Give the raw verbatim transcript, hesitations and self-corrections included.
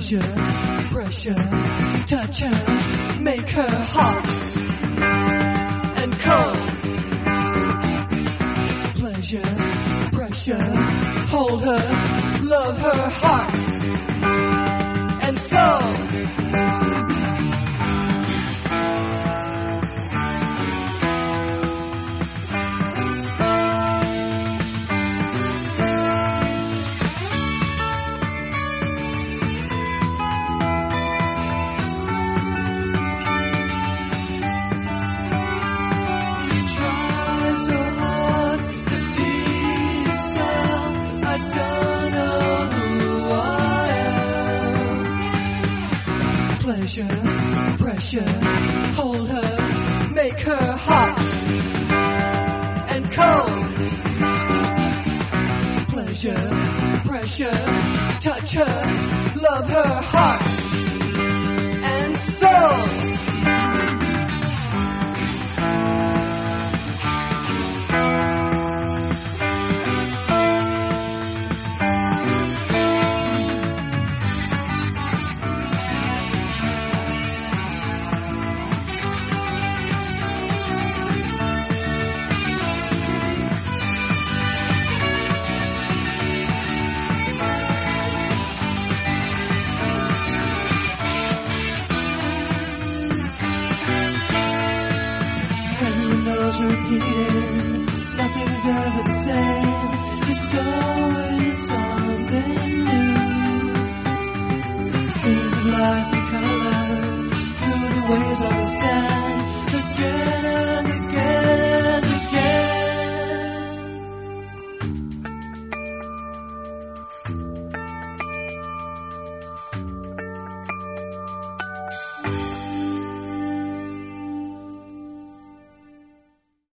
Pleasure, pressure, touch her, make her hot and cold. Pleasure, pressure, hold her, love her heart and soul. Pleasure, pressure, hold her, make her hot and cold. Pleasure, pressure, touch her, love her heart and soul. Repeated